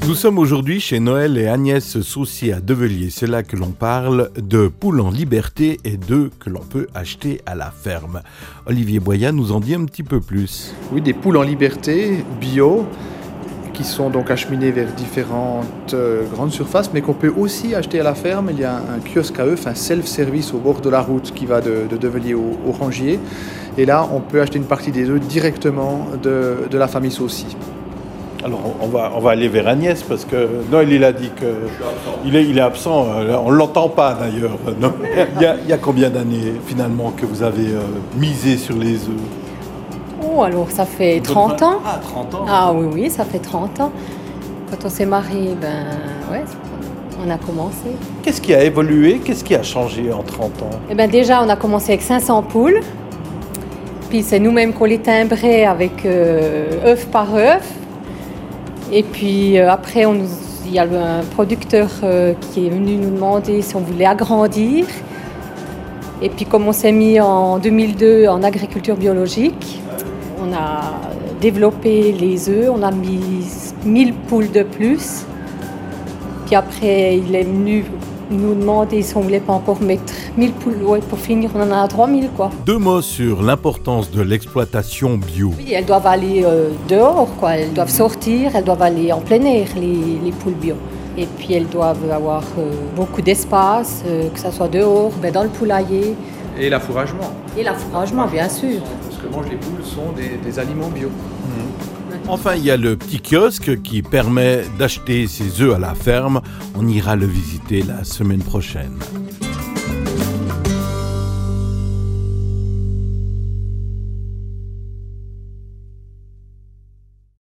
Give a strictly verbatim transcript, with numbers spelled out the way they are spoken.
Nous sommes aujourd'hui chez Noël et Agnès Saucier à Develier. C'est là que l'on parle de poules en liberté et d'œufs que l'on peut acheter à la ferme. Olivier Boyat nous en dit un petit peu plus. Oui, des poules en liberté, bio, qui sont donc acheminées vers différentes euh, grandes surfaces, mais qu'on peut aussi acheter à la ferme. Il y a un, un kiosque à œufs, un self-service au bord de la route qui va de, de Develier au, au Rangier. Et là, on peut acheter une partie des œufs directement de, de la famille Saucier. Alors on va, on va aller vers Agnès parce que Noël il a dit qu'il est, il est absent, on ne l'entend pas d'ailleurs. Il y a, il y a combien d'années finalement que vous avez euh, misé sur les œufs? Oh, alors ça fait trente ans. Ah, trente ans. Ah oui, oui, ça fait trente ans. Quand on s'est mariés, ben ouais, on a commencé. Qu'est-ce qui a évolué? Qu'est-ce qui a changé en trente ans? Eh ben déjà, on a commencé avec cinq cents poules. Puis c'est nous-mêmes qu'on les timbrait avec euh, œuf par œuf. Et puis euh, après, on nous, il y a un producteur euh, qui est venu nous demander si on voulait agrandir. Et puis comme on s'est mis en deux mille deux en agriculture biologique, on a développé les œufs, on a mis mille poules de plus. Puis après, il est venu nous demander si on ne voulait pas encore mettre mille poules. Ouais, pour finir, on en a trois mille, quoi. Deux mots sur l'importance de l'exploitation bio. Oui, elles doivent aller euh, dehors, quoi. Elles doivent sortir, elles doivent aller en plein air, les, les poules bio. Et puis elles doivent avoir euh, beaucoup d'espace, euh, que ce soit dehors, ben, dans le poulailler. Et l'affouragement. Et l'affouragement, bien sûr. Ce que mangent les poules sont des, des aliments bio. Enfin, il y a le petit kiosque qui permet d'acheter ses œufs à la ferme. On ira le visiter la semaine prochaine.